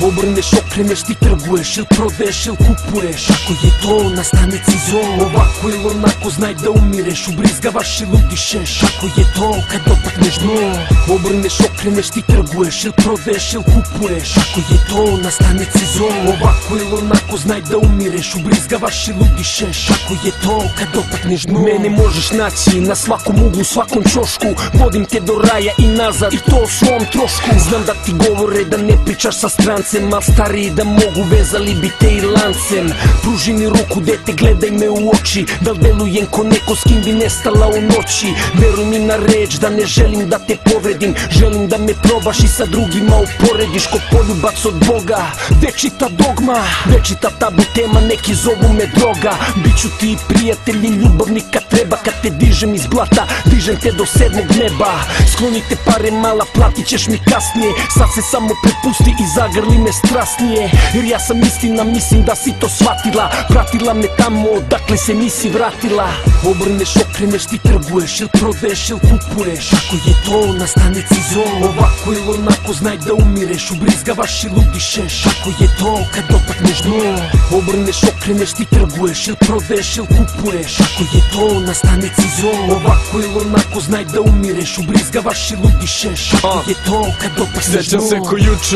Obrneš, okreneš, ti trguješ, il prodaješ, il kupuješ. Ako je to na stanici zoo, ovako ili onako, znaj da umireš. Ubrizgavaš ili udišeš. Ako je to kad dotakneš dno, obrneš, okreneš, ti trguješ, il prodaješ, il kupuješ. Ako je to na stanici zoo, ovako ili onako, znaj da umireš. Ubrizgavaš ili udišeš. Ako je to kad dotakneš dno, mene možeš naći na svakom uglu, svakom ćošku. Vodim te do raja i nazad, i to o svom trošku. Znam da ti govore da ne pričaš sa strancem, al stariji da mogu, vezali bi te i lancem. Pruži mi ruku, dete, gledaj me u oči. Da li delujem ko neko s kim bi nestala u noći? Veruj mi na reč da ne želim da te povredim. Želim da me probaš i sa drugima uporediš. Ko poljubac od Boga, večita dogma, večita tabu tema, neki zovu me droga. Biću ti prijatelj i ljubavnik kad treba. Kad te dižem iz blata, dižem te do 7. neba. Sklonite pare mala, platit ćeš mi kasnije. Sad se samo prepusti i zagrli me strasnije. Jer ja sam istina, mislim da si to shvatila. Pratila me tamo odakle se nisi vratila. Obrneš, okreneš, ti trguješ, il prodaješ, il kupuješ. Ako je to na stanici zoo, ovako ili onako, znaj da umireš. Ubrizgavaš ili udišeš. Ako je to kad dotakneš dno, obrneš, okreneš, ti trguješ, il prodaješ, il kupuješ. Ako je to na stanici zoo, ovako ili onako, znaj da umireš. Ubrizgavaš ili udišeš. Ako je to kad dotakneš dno. Sjećam se ko juče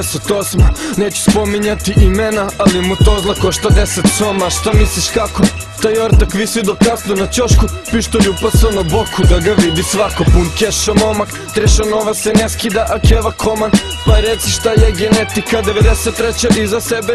88, neću spominjati imena, ali mu to zla košta 10 soma. Šta misliš kako? Taj ortak visi do kasno na ćošku, pištolj upasan na boku da ga vidi svako. Pun keša momak, treša nova se ne skida, a keva koman. Pa reci šta je genetika, 93. iza sebe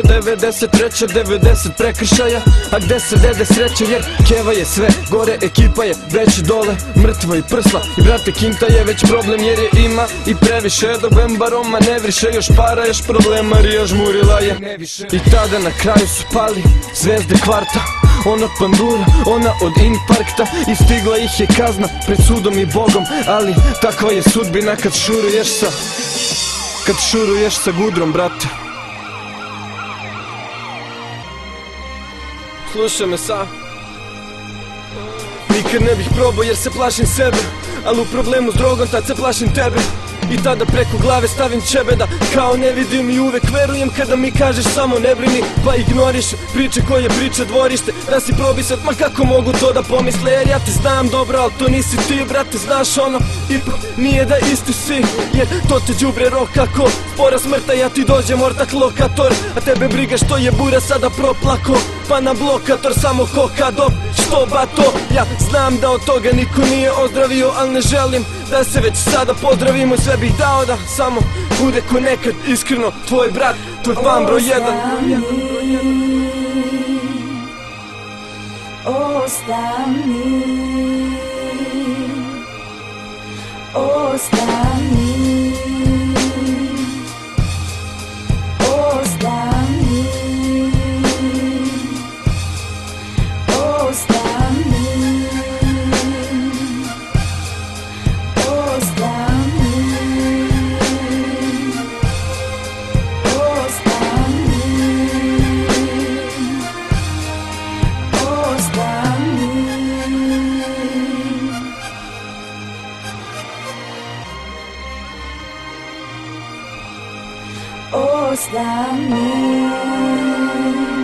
93. 90 prekršaja, a gde se dede sreće, jer keva je sve gore, ekipa je već dole, mrtva i prsla. I brate Kinta je već problem jer je ima i previše. Dok Bembaroma ne vriše, još para, još problema, Rija žmurila je. I tada na kraju su pali zvezde kvarta. Ona pandura, ona od infarkta. I stigla ih je kazna pred sudom i Bogom. Ali takva je sudbina kad šuruješ sa gudrom, brate. Slušaj me sad. Nikad ne bih probao jer se plašim sebe, ali u problemu s drogom tad se plašim tebe. I tada preko glave stavim čebeda, kao ne vidim i uvek verujem kada mi kažeš samo ne brini. Pa ignoriš priče koje priče dvorište, da si probisat, ma kako mogu to da pomisle. Jer ja te znam dobro, al to nisi ti, brate, znaš ono. Ipak nije da isti si, jer to te đubre roka ko spora smrta. Ja ti dođem ortak lokator, a tebe briga što je bura sada proplako. Pa na blokator samo koka dok što bato. Ja znam da od toga niko nije ozdravio, al ne želim da se već sada pozdravimo. Sve bih dao da samo bude ko nekad, iskreno tvoj brat, tvoj fan broj 1. Ostani, ostani, ostani, ostani, ostani.